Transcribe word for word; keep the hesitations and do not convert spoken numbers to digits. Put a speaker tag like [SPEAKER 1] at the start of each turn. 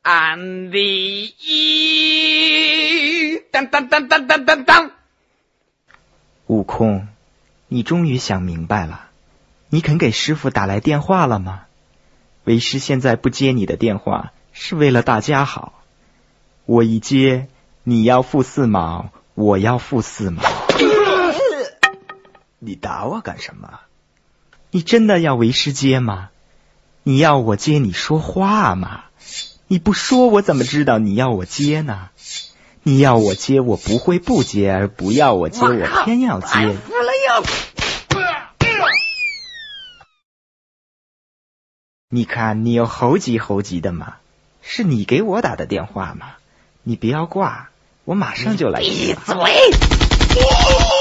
[SPEAKER 1] 安利一，当当当当当当当。
[SPEAKER 2] 悟空，你终于想明白了，你肯给师傅打来电话了吗？为师现在不接你的电话，是为了大家好。我一接，你要付四毛，我要付四毛。你打我干什么？你真的要为师接吗？你要我接你说话吗？你不说我怎么知道你要我接呢？你要我接我不会不接，而不要我接我偏要接。你看你有猴急猴急的吗？是你给我打的电话吗？你不要挂，我马上就来接。
[SPEAKER 1] 闭嘴！